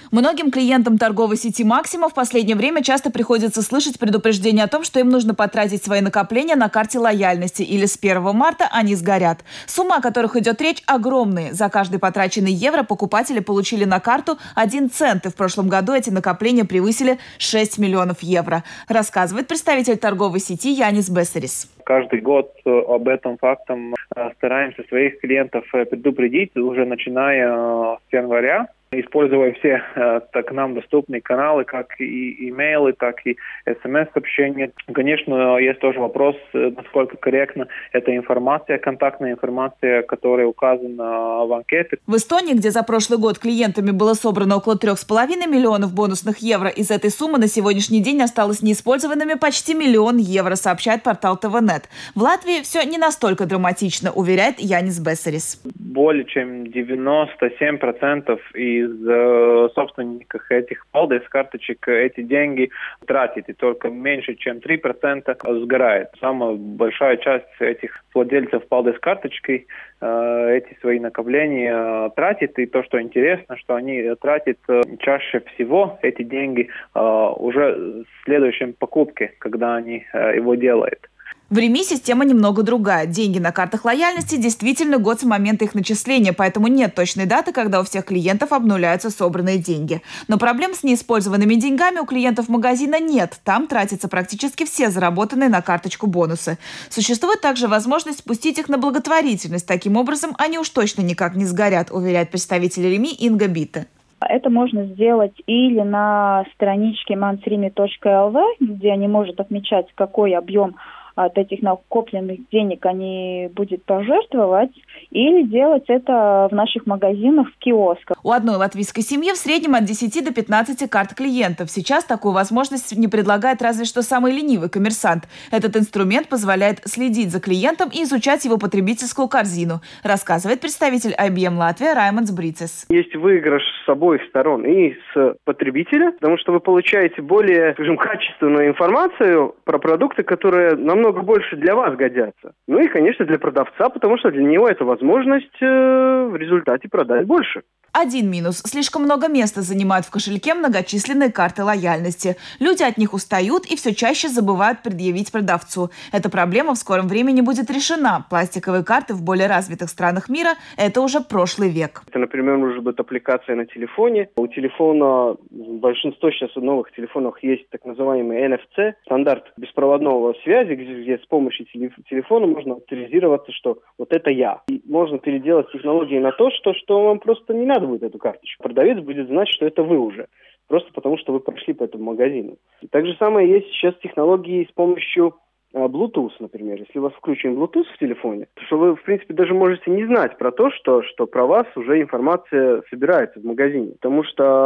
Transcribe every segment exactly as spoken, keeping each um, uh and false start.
Многим клиентам торговой сети «Максима» в последнее время часто приходится слышать предупреждение о том, что им нужно потратить свои накопления на карте лояльности, или с первого марта они сгорят. Суммы, о которых идет речь, огромные. За каждый потраченный евро покупатели получили на карту один цент, и в прошлом году эти накопления превысили шесть миллионов евро. Рассказывает представитель торговой сети Янис Бесарис. Каждый год об этом фактом стараемся своих клиентов предупредить, уже начиная с января, используя все так нам доступные каналы, как и имейлы, так и смс-сообщения. Конечно, есть тоже вопрос, насколько корректна эта информация, контактная информация, которая указана в анкете. В Эстонии, где за прошлый год клиентами было собрано около трех с половиной миллионов бонусных евро, из этой суммы на сегодняшний день осталось неиспользованными почти миллион евро, сообщает портал ТВНет. В Латвии все не настолько драматично, уверяет Янис Бесарис. Более чем девяносто семь процентов из э, собственников этих Paldies карточек эти деньги тратит, и только меньше чем три процента сгорает. Самая большая часть этих владельцев Paldies карточки э, эти свои накопления э, тратит, и то, что интересно, что они тратят э, чаще всего эти деньги э, уже в следующем покупке, когда они э, его делают. В Риме система немного другая. Деньги на картах лояльности действительно год с момента их начисления, поэтому нет точной даты, когда у всех клиентов обнуляются собранные деньги. Но проблем с неиспользованными деньгами у клиентов магазина нет. Там тратятся практически все заработанные на карточку бонусы. Существует также возможность спустить их на благотворительность. Таким образом, они уж точно никак не сгорят, уверяет представитель Рими Инга Битте. Это можно сделать или на страничке mansrimi точка эл ви, где они могут отмечать, какой объем от этих накопленных денег они будут пожертвовать, или делать это в наших магазинах, в киосках. У одной латвийской семьи в среднем от десяти до пятнадцати карт клиентов. Сейчас такую возможность не предлагает разве что самый ленивый коммерсант. Этот инструмент позволяет следить за клиентом и изучать его потребительскую корзину, рассказывает представитель ай би эм Латвия Раймондс Брицес. Есть выигрыш с обоих сторон, и с потребителя, потому что вы получаете более, скажем, качественную информацию про продукты, которые намного больше для вас годятся. Ну и, конечно, для продавца, потому что для него это возможность э, в результате продать больше. Один минус. Слишком много места занимают в кошельке многочисленные карты лояльности. Люди от них устают и все чаще забывают предъявить продавцу. Эта проблема в скором времени будет решена. Пластиковые карты в более развитых странах мира – это уже прошлый век. Это, например, может быть аппликация на телефоне. У телефона, большинство сейчас новых телефонов есть так называемый эн эф си, стандарт беспроводного связи, где с помощью телефона можно авторизироваться, что вот это я. И можно переделать технологии на то, что, что вам просто не надо будет эту карточку. Продавец будет знать, что это вы уже. Просто потому, что вы прошли по этому магазину. И так же самое есть сейчас технологии с помощью Bluetooth, например. Если у вас включен Bluetooth в телефоне, то что вы, в принципе, даже можете не знать про то, что, что про вас уже информация собирается в магазине. Потому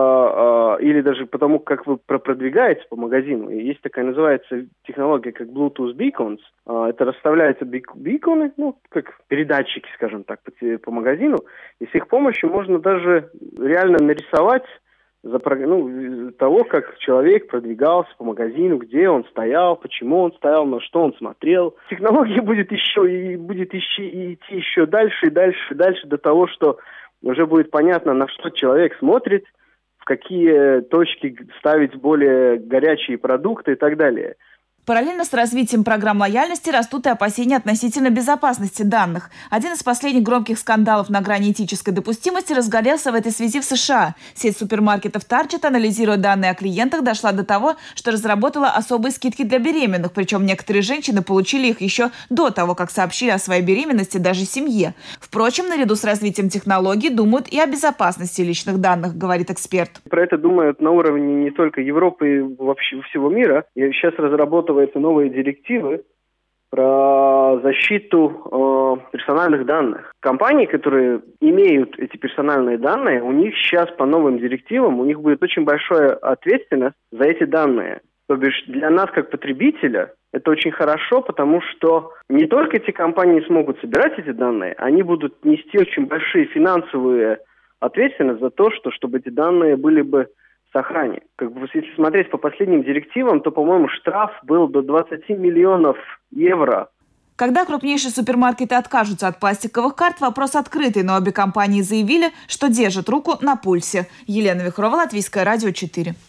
что, э, или даже потому, как вы продвигаетесь по магазину. И есть такая, называется, технология, как Bluetooth Beacons. Э, это расставляются биконы, ну, как передатчики, скажем так, по, по магазину. И с их помощью можно даже реально нарисовать за ну, того, как человек продвигался по магазину, где он стоял, почему он стоял, на что он смотрел. Технология будет еще и будет еще, и идти еще дальше и дальше и дальше до того, что уже будет понятно, на что человек смотрит, в какие точки ставить более горячие продукты и так далее. Параллельно с развитием программ лояльности растут и опасения относительно безопасности данных. Один из последних громких скандалов на грани этической допустимости разгорелся в этой связи в США. Сеть супермаркетов Target, анализируя данные о клиентах, дошла до того, что разработала особые скидки для беременных. Причем некоторые женщины получили их еще до того, как сообщили о своей беременности даже семье. Впрочем, наряду с развитием технологий думают и о безопасности личных данных, говорит эксперт. Про это думают на уровне не только Европы, вообще всего мира. Я сейчас разработал новые директивы про защиту э, персональных данных. Компании, которые имеют эти персональные данные, у них сейчас по новым директивам, у них будет очень большая ответственность за эти данные. То бишь для нас, как потребителя, это очень хорошо, потому что не только эти компании смогут собирать эти данные, они будут нести очень большие финансовые ответственность за то, что, чтобы эти данные были бы охране. Как бы, если смотреть по последним директивам, то, по-моему, штраф был до двадцати миллионов евро Когда крупнейшие супермаркеты откажутся от пластиковых карт, вопрос открытый, но обе компании заявили, что держат руку на пульсе. Елена Вихрова, Латвийское радио четыре.